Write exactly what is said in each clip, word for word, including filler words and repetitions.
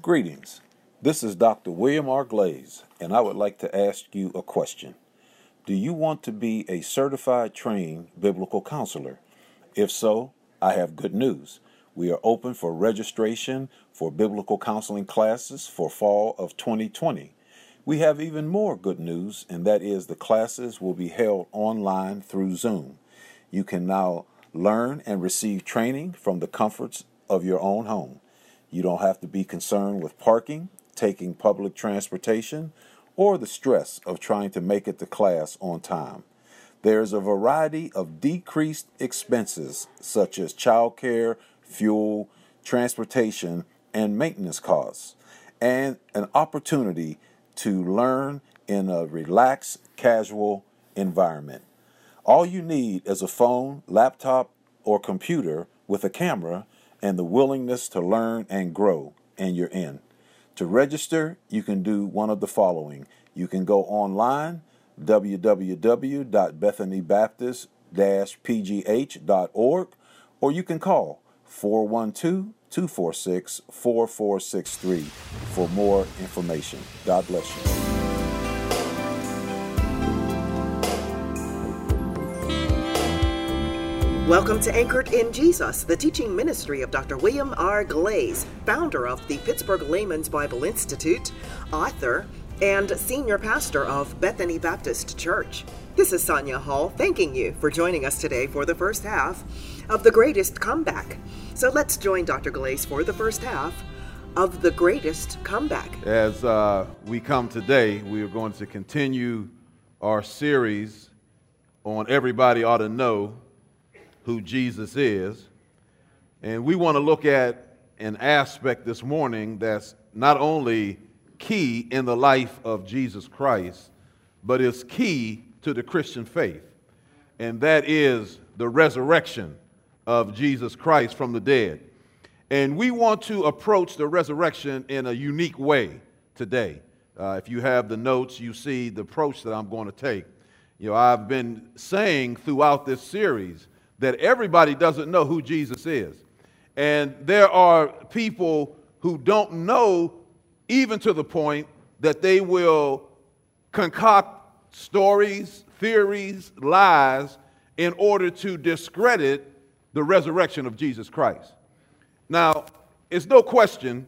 Greetings. This is Doctor William R. Glaze, and I would like to ask you a question. Do you want to be a certified trained biblical counselor? If so, I have good news. We are open for registration for biblical counseling classes for fall of twenty twenty. We have even more good news, and that is the classes will be held online through Zoom. You can now learn and receive training from the comforts of your own home. You don't have to be concerned with parking, taking public transportation, or the stress of trying to make it to class on time. There is a variety of decreased expenses such as childcare, fuel, transportation, and maintenance costs, and an opportunity to learn in a relaxed, casual environment. All you need is a phone, laptop, or computer with a camera and the willingness to learn and grow, and you're in. To register, you can do one of the following. You can go online, w w w dot bethany baptist dash p g h dot org, or you can call four one two, two four six, four four six three for more information. God bless you. Welcome to Anchored in Jesus, the teaching ministry of Doctor William R. Glaze, founder of the Pittsburgh Layman's Bible Institute, author, and senior pastor of Bethany Baptist Church. This is Sonia Hall thanking you for joining us today for the first half of The Greatest Comeback. So let's join Doctor Glaze for the first half of The Greatest Comeback. As uh, we come today, we are going to continue our series on Everybody Ought to Know Who Jesus Is. And we want to look at an aspect this morning that's not only key in the life of Jesus Christ, but is key to the Christian faith. And that is the resurrection of Jesus Christ from the dead. And we want to approach the resurrection in a unique way today. Uh, if you have the notes, you see the approach that I'm going to take. You know, I've been saying throughout this series that everybody doesn't know who Jesus is. And there are people who don't know, even to the point that they will concoct stories, theories, lies in order to discredit the resurrection of Jesus Christ. Now, it's no question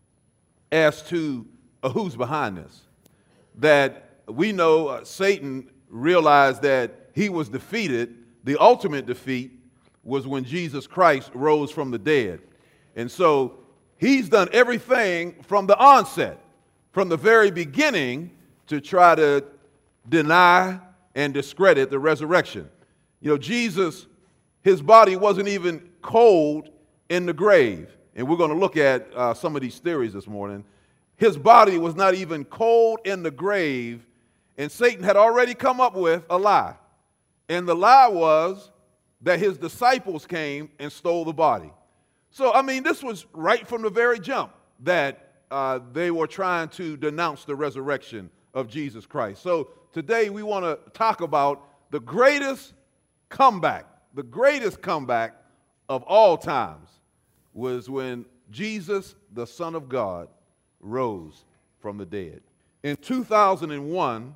as to uh, who's behind this. That we know uh, Satan realized that he was defeated. The ultimate defeat was when Jesus Christ rose from the dead. And so he's done everything from the onset, from the very beginning, to try to deny and discredit the resurrection. You know, Jesus, his body wasn't even cold in the grave. And we're going to look at uh, some of these theories this morning. His body was not even cold in the grave, and Satan had already come up with a lie. And the lie was that his disciples came and stole the body. So, I mean, this was right from the very jump that uh, they were trying to denounce the resurrection of Jesus Christ. So today we want to talk about the greatest comeback. The greatest comeback of all times was when Jesus, the Son of God, rose from the dead. In two thousand one,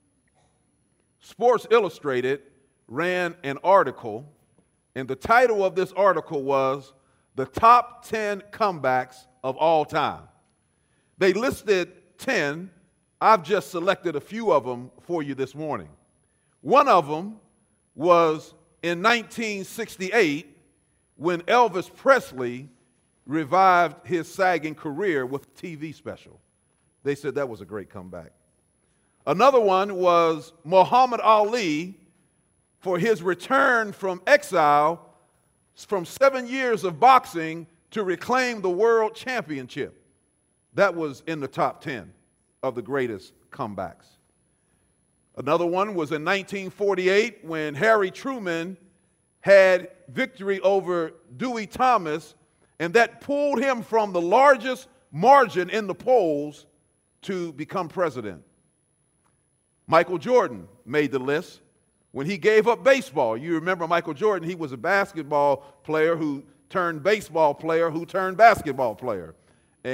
Sports Illustrated ran an article, and the title of this article was The Top ten Comebacks of All Time. They listed ten. I've just selected a few of them for you this morning. One of them was in nineteen sixty-eight when Elvis Presley revived his sagging career with a T V special. They said that was a great comeback. Another one was Muhammad Ali for his return from exile from seven years of boxing to reclaim the world championship. That was in the top ten of the greatest comebacks. Another one was in nineteen forty-eight when Harry Truman had victory over Dewey Thomas, and that pulled him from the largest margin in the polls to become president. Michael Jordan made the list when he gave up baseball. You remember Michael Jordan, he was a basketball player who turned baseball player who turned basketball player. And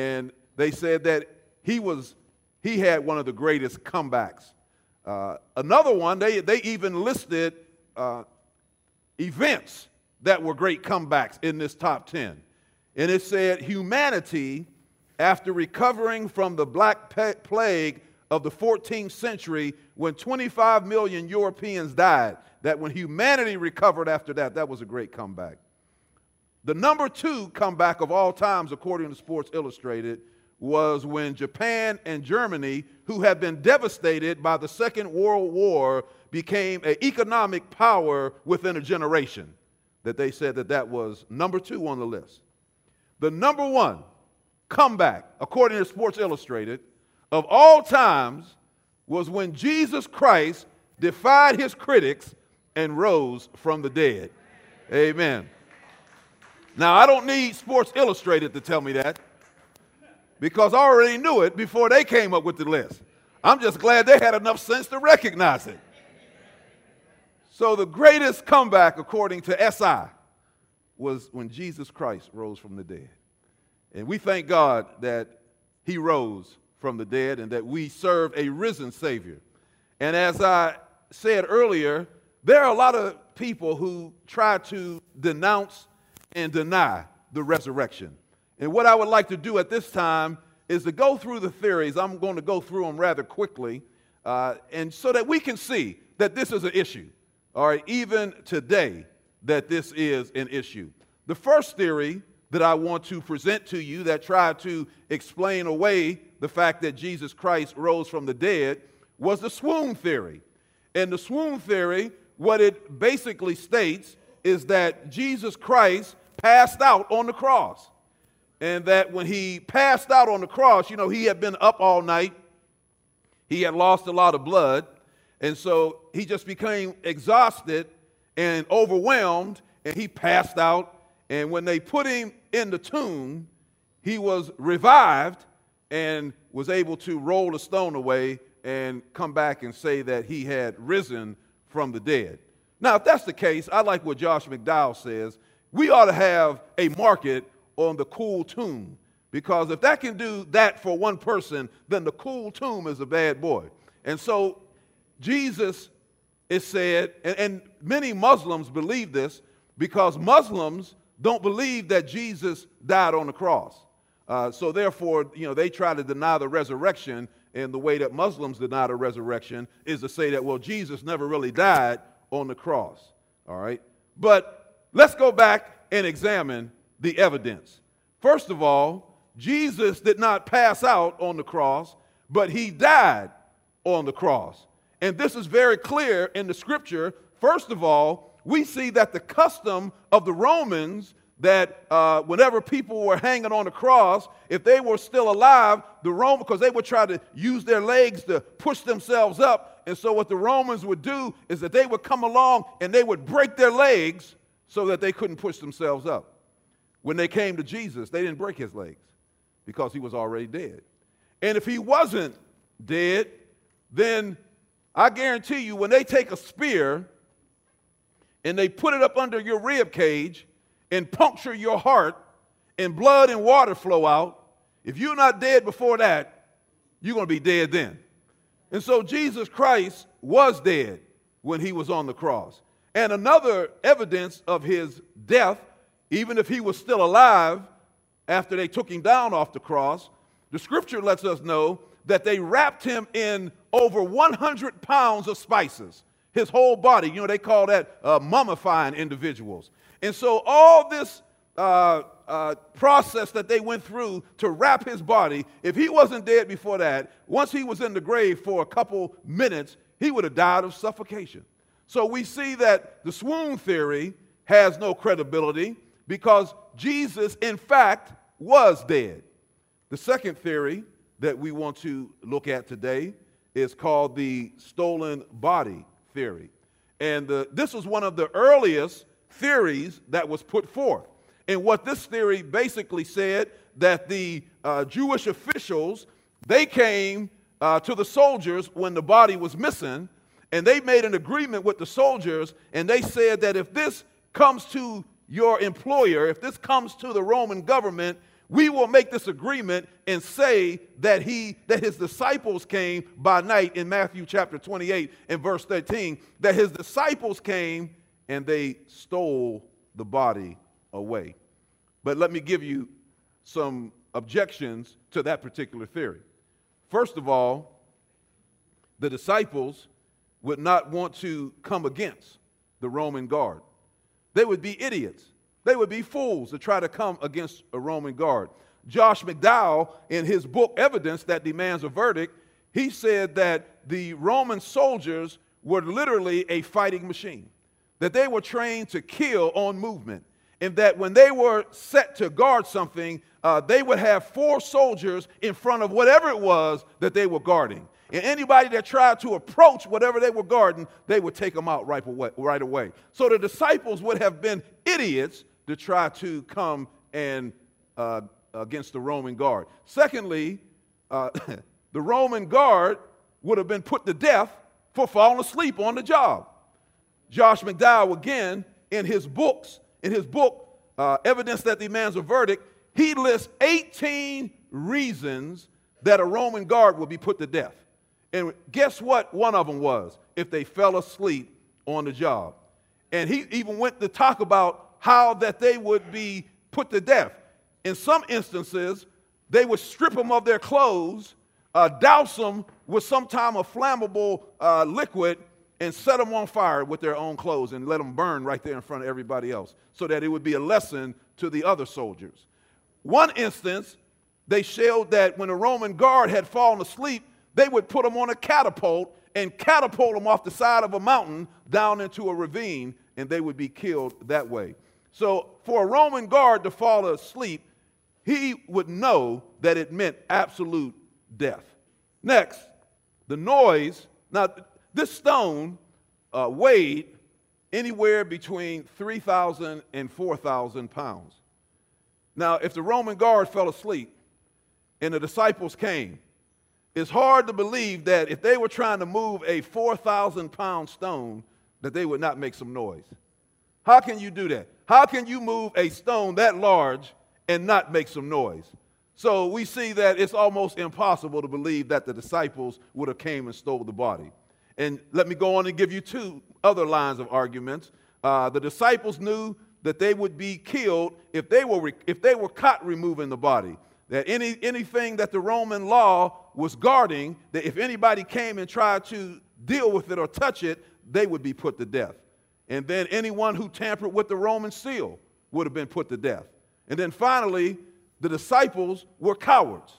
they said that he was he had one of the greatest comebacks. Uh, another one, they, they even listed uh, events that were great comebacks in this top ten. And it said humanity, after recovering from the Black Plague of the fourteenth century, when twenty-five million Europeans died, that when humanity recovered after that, that was a great comeback. The number two comeback of all times, according to Sports Illustrated, was when Japan and Germany, who had been devastated by the Second World War, became an economic power within a generation. That they said that that was number two on the list. The number one comeback, according to Sports Illustrated, of all times was when Jesus Christ defied his critics and rose from the dead. Amen. Now, I don't need Sports Illustrated to tell me that, because I already knew it before they came up with the list. I'm just glad they had enough sense to recognize it. So the greatest comeback, according to S I, was when Jesus Christ rose from the dead. And we thank God that he rose from the dead and that we serve a risen Savior. And as I said earlier, there are a lot of people who try to denounce and deny the resurrection. And what I would like to do at this time is to go through the theories. I'm going to go through them rather quickly, uh, and so that we can see that this is an issue, all right, even today, that this is an issue. The first theory that I want to present to you that tried to explain away the fact that Jesus Christ rose from the dead was the swoon theory. And the swoon theory, what it basically states is that Jesus Christ passed out on the cross. And that when he passed out on the cross, you know, he had been up all night. He had lost a lot of blood. And so he just became exhausted and overwhelmed, and he passed out. And when they put him in the tomb, he was revived and was able to roll the stone away and come back and say that he had risen from the dead. Now, if that's the case, I like what Josh McDowell says. We ought to have a market on the cool tomb, because if that can do that for one person, then the cool tomb is a bad boy. And so Jesus is said, and, and many Muslims believe this, because Muslims don't believe that Jesus died on the cross. Uh, so therefore, you know, they try to deny the resurrection, and the way that Muslims deny the resurrection is to say that, well, Jesus never really died on the cross. All right? But let's go back and examine the evidence. First of all, Jesus did not pass out on the cross, but he died on the cross. And this is very clear in the scripture. First of all, we see that the custom of the Romans, that uh, whenever people were hanging on the cross, if they were still alive, the Romans, because they would try to use their legs to push themselves up, and so what the Romans would do is that they would come along and they would break their legs so that they couldn't push themselves up. When they came to Jesus, they didn't break his legs because he was already dead. And if he wasn't dead, then I guarantee you when they take a spear and they put it up under your rib cage and puncture your heart and blood and water flow out, if you're not dead before that, you're going to be dead then. And so Jesus Christ was dead when he was on the cross. And another evidence of his death, even if he was still alive after they took him down off the cross, the scripture lets us know that they wrapped him in over one hundred pounds of spices, his whole body. You know, they call that uh, mummifying individuals. And so all this uh, uh, process that they went through to wrap his body, if he wasn't dead before that, once he was in the grave for a couple minutes, he would have died of suffocation. So we see that the swoon theory has no credibility, because Jesus, in fact, was dead. The second theory that we want to look at today is called the stolen body theory. And the, this was one of the earliest theories that was put forth. And what this theory basically said, that the uh, Jewish officials, they came uh, to the soldiers when the body was missing, and they made an agreement with the soldiers, and they said that if this comes to your employer, if this comes to the Roman government, we will make this agreement and say that he that his disciples came by night in Matthew chapter twenty-eight and verse thirteen, that his disciples came and they stole the body away. But let me give you some objections to that particular theory. First of all, the disciples would not want to come against the Roman guard. They would be idiots. They would be fools to try to come against a Roman guard. Josh McDowell, in his book, Evidence That Demands a Verdict, he said that the Roman soldiers were literally a fighting machine, that they were trained to kill on movement, and that when they were set to guard something, uh, they would have four soldiers in front of whatever it was that they were guarding. And anybody that tried to approach whatever they were guarding, they would take them out right away. Right away. So the disciples would have been idiots to try to come and uh, against the Roman guard. Secondly, uh, the Roman guard would have been put to death for falling asleep on the job. Josh McDowell, again, in his books, in his book, uh, Evidence That Demands a Verdict, he lists eighteen reasons that a Roman guard would be put to death. And guess what one of them was? If they fell asleep on the job. And he even went to talk about how that they would be put to death. In some instances, they would strip them of their clothes, uh, douse them with some type of flammable uh, liquid, and set them on fire with their own clothes and let them burn right there in front of everybody else, so that it would be a lesson to the other soldiers. One instance, they showed that when a Roman guard had fallen asleep, they would put them on a catapult and catapult them off the side of a mountain down into a ravine, and they would be killed that way. So for a Roman guard to fall asleep, he would know that it meant absolute death. Next, the noise. Now, this stone uh, weighed anywhere between three thousand and four thousand pounds. Now, if the Roman guard fell asleep and the disciples came, it's hard to believe that if they were trying to move a four thousand pound stone, that they would not make some noise. How can you do that? How can you move a stone that large and not make some noise? So we see that it's almost impossible to believe that the disciples would have came and stole the body. And let me go on and give you two other lines of arguments. Uh, the disciples knew that they would be killed if they were re- if they were caught removing the body. That any anything that the Roman law was guarding, that if anybody came and tried to deal with it or touch it, they would be put to death. And then anyone who tampered with the Roman seal would have been put to death. And then finally, the disciples were cowards.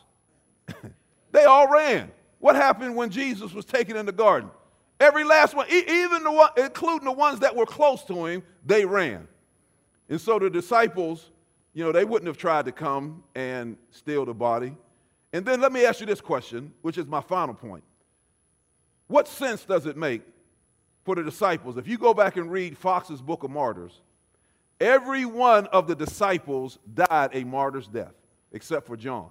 They all ran. What happened when Jesus was taken in the garden? Every last one, even the one, including the ones that were close to him, they ran. And so the disciples, you know, they wouldn't have tried to come and steal the body. And then let me ask you this question, which is my final point. What sense does it make for the disciples? If you go back and read Fox's Book of Martyrs, every one of the disciples died a martyr's death, except for John.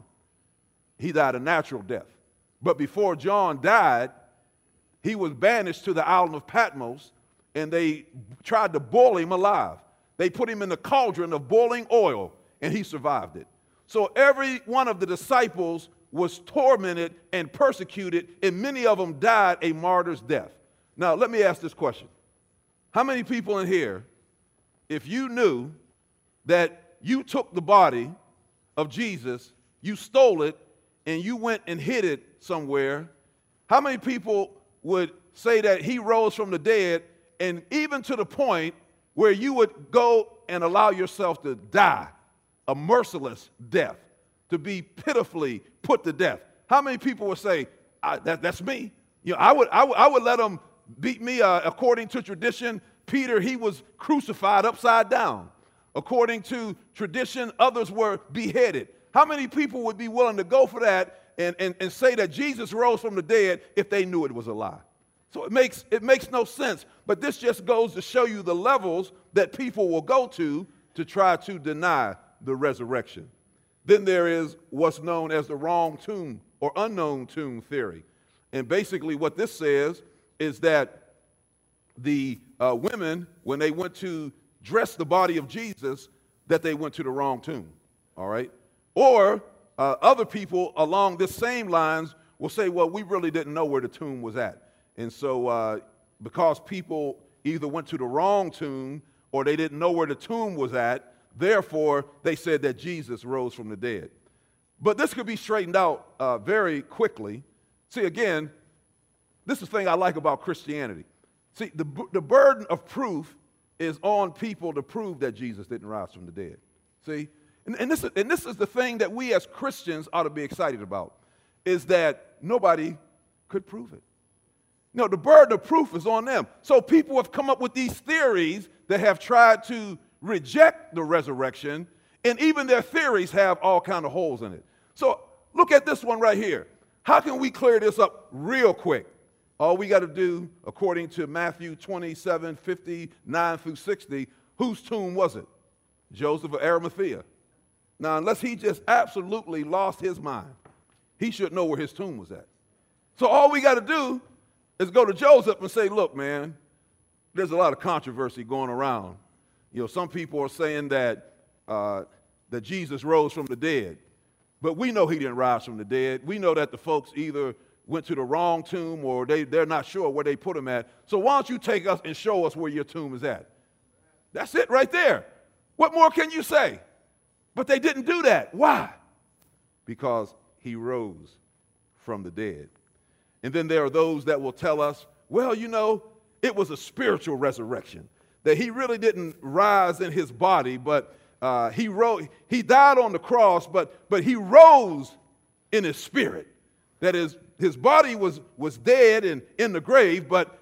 He died a natural death. But before John died, he was banished to the island of Patmos, and they tried to boil him alive. They put him in the cauldron of boiling oil, and he survived it. So every one of the disciples was tormented and persecuted, and many of them died a martyr's death. Now, let me ask this question. How many people in here, if you knew that you took the body of Jesus, you stole it, and you went and hid it somewhere, how many people would say that he rose from the dead, and even to the point where you would go and allow yourself to die a merciless death, to be pitifully put to death? How many people would say, I, that, that's me? You know, I would, I would, I would let them beat me. Uh, according to tradition, Peter, he was crucified upside down. According to tradition, others were beheaded. How many people would be willing to go for that and, and, and say that Jesus rose from the dead if they knew it was a lie? So it makes, it makes no sense. But this just goes to show you the levels that people will go to to try to deny the resurrection. Then there is what's known as the wrong tomb or unknown tomb theory. And basically what this says is that the uh, women, when they went to dress the body of Jesus, that they went to the wrong tomb, all right? Or uh, other people along this same lines will say, well, we really didn't know where the tomb was at. And so uh, because people either went to the wrong tomb or they didn't know where the tomb was at, therefore they said that Jesus rose from the dead. But this could be straightened out uh, very quickly. See, again, this is the thing I like about Christianity. See, the, the burden of proof is on people to prove that Jesus didn't rise from the dead. See? And, and, this is, and this is the thing that we as Christians ought to be excited about, is that nobody could prove it. No, the burden of proof is on them. So people have come up with these theories that have tried to reject the resurrection, and even their theories have all kinds of holes in it. So look at this one right here. How can we clear this up real quick? All we got to do, according to Matthew twenty-seven, fifty-nine through sixty, whose tomb was it? Joseph of Arimathea. Now, unless he just absolutely lost his mind, he should know where his tomb was at. So all we got to do is go to Joseph and say, look, man, there's a lot of controversy going around. You know, some people are saying that, uh, that Jesus rose from the dead, but we know he didn't rise from the dead. We know that the folks either went to the wrong tomb or they, they're not sure where they put him at. So why don't you take us and show us where your tomb is at? That's it right there. What more can you say? But they didn't do that. Why? Because he rose from the dead. And then there are those that will tell us, well, you know, it was a spiritual resurrection, that he really didn't rise in his body, but uh, he rose, he died on the cross, but, but he rose in his spirit. That is, his body was, was dead and in the grave, but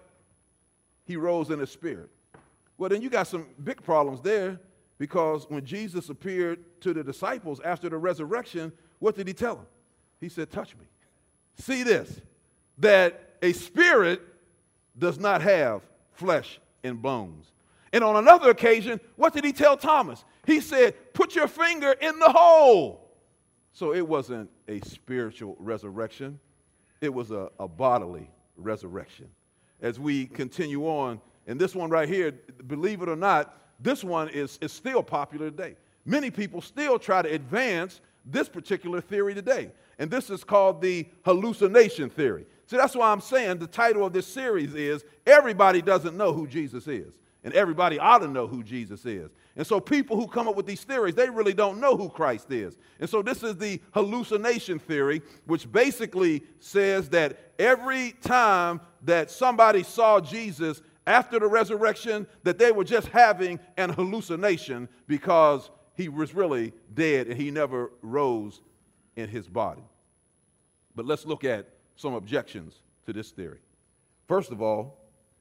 he rose in his spirit. Well, then you got some big problems there, because when Jesus appeared to the disciples after the resurrection, what did he tell them? He said, touch me. See this, that a spirit does not have flesh and bones. And on another occasion, what did he tell Thomas? He said, put your finger in the hole. So it wasn't a spiritual resurrection. It was a, a bodily resurrection. As we continue on, and this one right here, believe it or not, this one is, is still popular today. Many people still try to advance this particular theory today. And this is called the hallucination theory. So that's why I'm saying the title of this series is Everybody Doesn't Know Who Jesus Is. And everybody ought to know who Jesus is. And so people who come up with these theories, they really don't know who Christ is. And so this is the hallucination theory, which basically says that every time that somebody saw Jesus after the resurrection, that they were just having an hallucination because he was really dead and he never rose in his body. But let's look at some objections to this theory. First of all,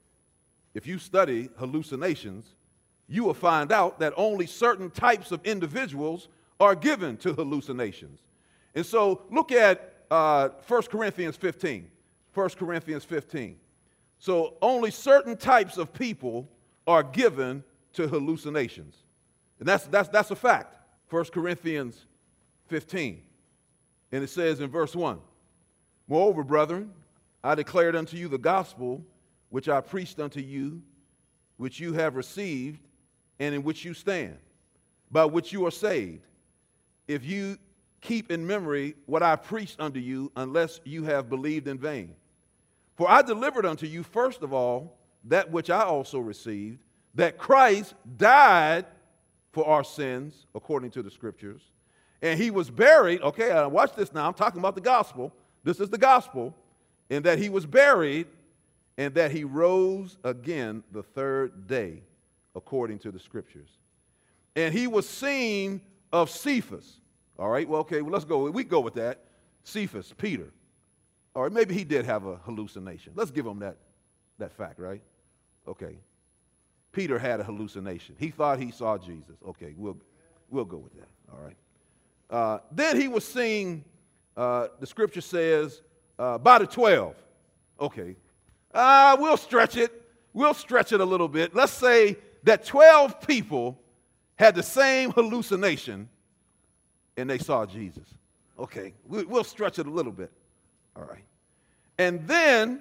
if you study hallucinations, you will find out that only certain types of individuals are given to hallucinations. And so look at uh, First Corinthians fifteen. First Corinthians fifteen. So only certain types of people are given to hallucinations. And that's, that's, that's a fact. First Corinthians fifteen. And it says in verse one, moreover, brethren, I declared unto you the gospel which I preached unto you, which you have received, and in which you stand, by which you are saved, if you keep in memory what I preached unto you, unless you have believed in vain. For I delivered unto you, first of all, that which I also received, that Christ died for our sins, according to the Scriptures, and he was buried. Okay, uh, watch this now. I'm talking about the gospel. This is the gospel. And that he was buried, and that he rose again the third day, according to the Scriptures. And he was seen of Cephas. All right, well, okay, well, let's go. We go with that. Cephas, Peter. All right, maybe he did have a hallucination. Let's give him that, that fact, right? Okay. Peter had a hallucination. He thought he saw Jesus. Okay, we'll, we'll go with that. All right. Uh, then he was seen, uh, the Scripture says, uh, by the twelve. Okay. Uh, we'll stretch it. We'll stretch it a little bit. Let's say that twelve people had the same hallucination and they saw Jesus. Okay, we'll stretch it a little bit. All right. And then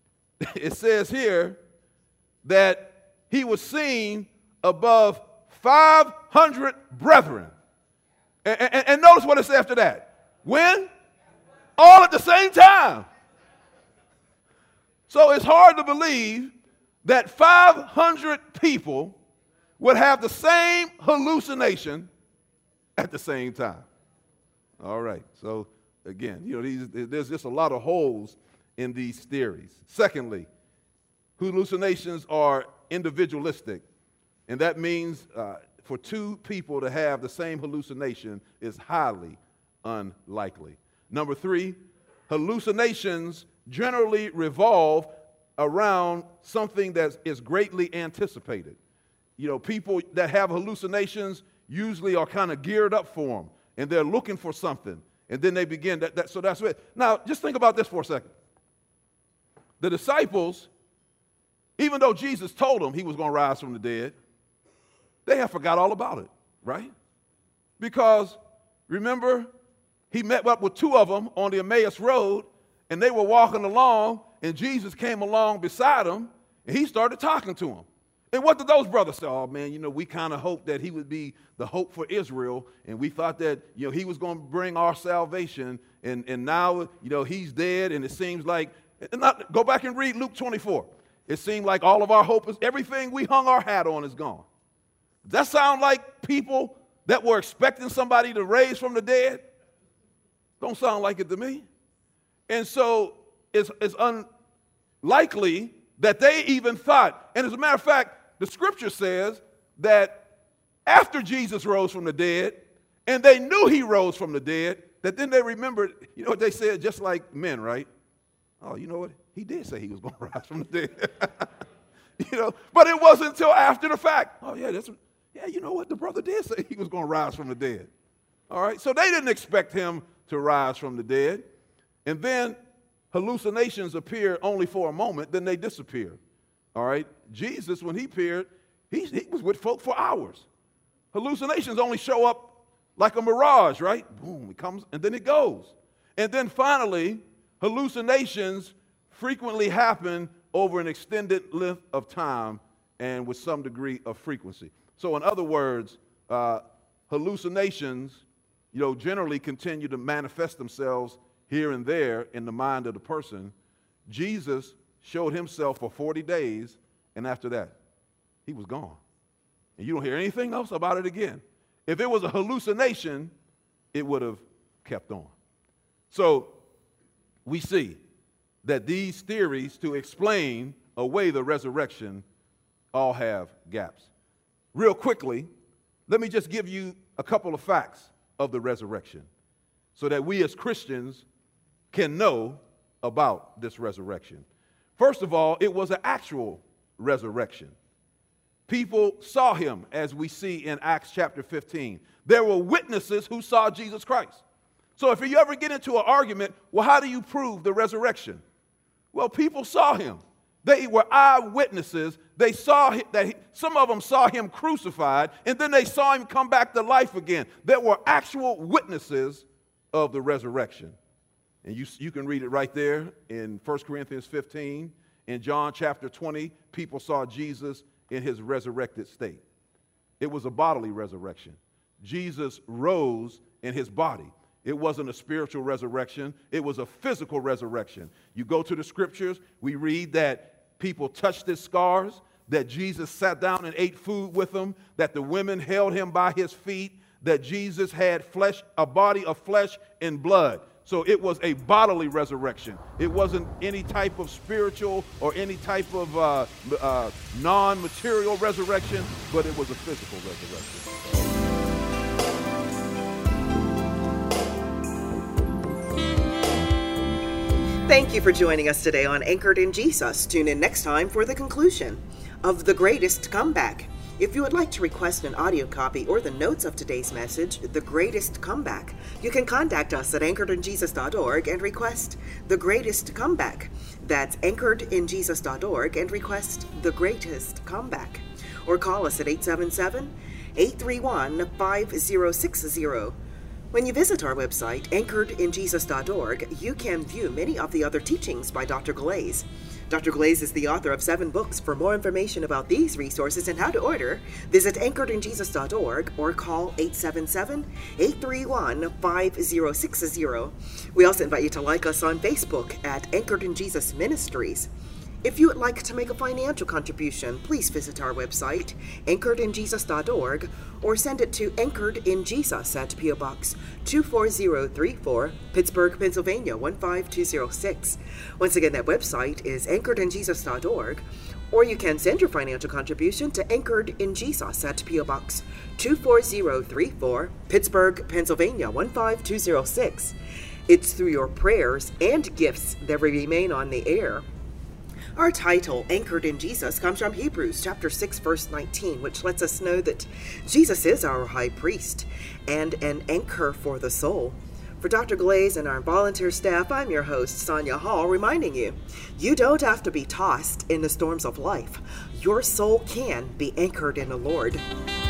it says here that he was seen above five hundred brethren. And, and, and notice what it says after that. When? All at the same time. So it's hard to believe that five hundred people would have the same hallucination at the same time. All right. So again, you know, these, there's just a lot of holes in these theories. Secondly, hallucinations are individualistic, and that means uh, for two people to have the same hallucination is highly unlikely. Number three, hallucinations generally revolve around something that is greatly anticipated. You know, people that have hallucinations usually are kind of geared up for them, and they're looking for something, and then they begin, that, that, so that's it. Now, just think about this for a second. The disciples, even though Jesus told them he was going to rise from the dead, they have forgot all about it, right? Because, remember, he met up with two of them on the Emmaus Road, and they were walking along, and Jesus came along beside them, and he started talking to them. And what did those brothers say? Oh, man, you know, we kind of hoped that he would be the hope for Israel, and we thought that, you know, he was going to bring our salvation, and, and now, you know, he's dead, and it seems like, and not, go back and read Luke twenty-four. It seemed like all of our hope is, everything we hung our hat on is gone. Does that sound like people that were expecting somebody to raise from the dead? Don't sound like it to me. And so it's, it's unlikely that they even thought, and as a matter of fact, the scripture says that after Jesus rose from the dead, and they knew he rose from the dead, that then they remembered, you know what they said, just like men, right? Oh, you know what? He did say he was going to rise from the dead. You know, but it wasn't until after the fact. Oh, yeah, that's, yeah, you know what? The brother did say he was going to rise from the dead. All right, so they didn't expect him to rise from the dead. And then hallucinations appear only for a moment, then they disappear. All right, Jesus, when he appeared, he, he was with folk for hours. Hallucinations only show up like a mirage, right? Boom, it comes and then it goes. And then finally, hallucinations frequently happen over an extended length of time and with some degree of frequency. So in other words, uh, hallucinations, you know, generally continue to manifest themselves here and there in the mind of the person. Jesus showed himself for forty days, and after that, he was gone. And you don't hear anything else about it again. If it was a hallucination, it would have kept on. So we see that these theories to explain away the resurrection all have gaps. Real quickly, let me just give you a couple of facts of the resurrection so that we as Christians can know about this resurrection. First of all, it was an actual resurrection. People saw him, as we see in Acts chapter fifteen. There were witnesses who saw Jesus Christ. So if you ever get into an argument, well, how do you prove the resurrection? Well, people saw him. They were eyewitnesses. They saw that he, some of them saw him crucified, and then they saw him come back to life again. There were actual witnesses of the resurrection. And you, you can read it right there in First Corinthians fifteen. In John chapter twenty, people saw Jesus in his resurrected state. It was a bodily resurrection. Jesus rose in his body. It wasn't a spiritual resurrection. It was a physical resurrection. You go to the scriptures, we read that people touched his scars, that Jesus sat down and ate food with them, that the women held him by his feet, that Jesus had flesh, a body of flesh and blood. So it was a bodily resurrection. It wasn't any type of spiritual or any type of uh, uh, non-material resurrection, but it was a physical resurrection. Thank you for joining us today on Anchored in Jesus. Tune in next time for the conclusion of The Greatest Comeback. If you would like to request an audio copy or the notes of today's message, The Greatest Comeback, you can contact us at anchored in jesus dot org and request The Greatest Comeback. That's anchored in jesus dot org and request The Greatest Comeback. Or call us at eight seven seven, eight three one, five zero six zero. When you visit our website, anchored in jesus dot org, you can view many of the other teachings by Doctor Glaze. Doctor Glaze is the author of seven books. For more information about these resources and how to order, visit anchored in jesus dot org or call eight seven seven, eight three one, five zero six zero. We also invite you to like us on Facebook at Anchored in Jesus Ministries. If you would like to make a financial contribution, please visit our website, anchored in jesus dot org, or send it to Anchored in Jesus at P O Box two four zero three four, Pittsburgh, Pennsylvania one five two zero six. Once again, that website is anchored in jesus dot org, or you can send your financial contribution to Anchored in Jesus at P O Box two four zero three four, Pittsburgh, Pennsylvania one five two zero six. It's through your prayers and gifts that we remain on the air. Our title, Anchored in Jesus, comes from Hebrews chapter six, verse nineteen, which lets us know that Jesus is our high priest and an anchor for the soul. For Doctor Glaze and our volunteer staff, I'm your host, Sonia Hall, reminding you, you don't have to be tossed in the storms of life. Your soul can be anchored in the Lord.